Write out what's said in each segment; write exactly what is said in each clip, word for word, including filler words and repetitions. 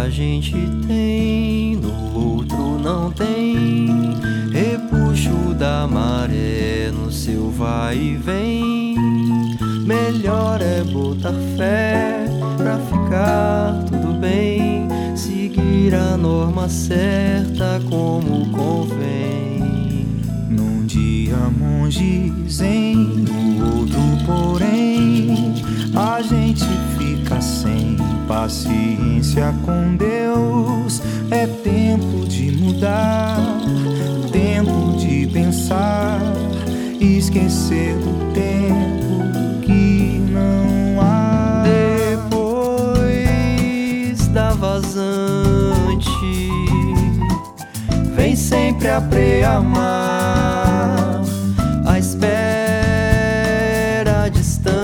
a gente tem, no outro não tem. Repuxo da maré no seu vai e vem. Melhor é botar fé pra ficar tudo bem. Seguir a norma certa como convém. Num dia monge zen, no outro porém a gente fica sem paciência com Deus. É tempo de mudar, tempo de pensar, esquecer do tempo que não há. Depois da vazante vem sempre a preamar, a espera distante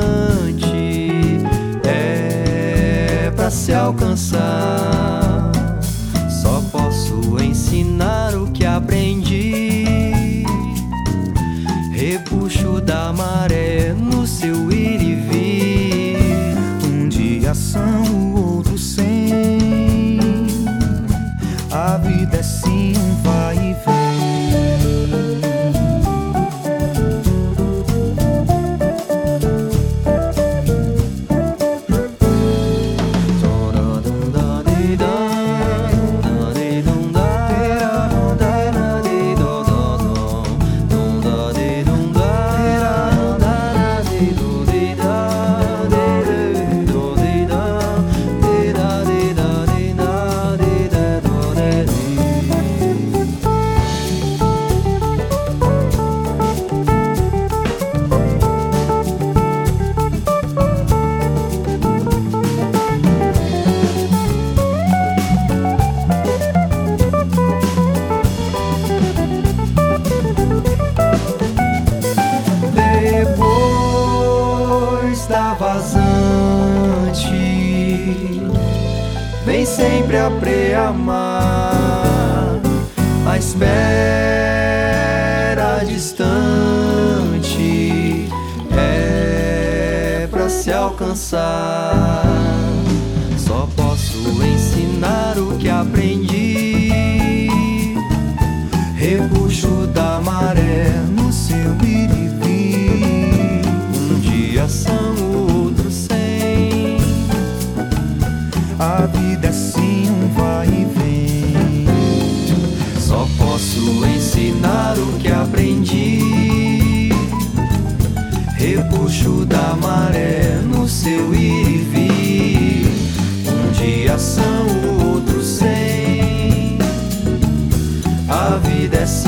é pra se alcançar. Só posso ensinar o que aprendi. Repuxo da maré no seu ir e vir. Um dia são, o outro sem. A vida é sim um vai e vem. Da vazante vem sempre a preamar, a espera distante é pra se alcançar. Só posso ensinar o que aprendi. Repuxo da maré no seu ir e vir. Um dia são, o outro sem. A vida é sim um vai e vem. Só posso ensinar o que aprendi. Repuxo da maré no seu ir e vir. Um dia são, o outro sem. A vida é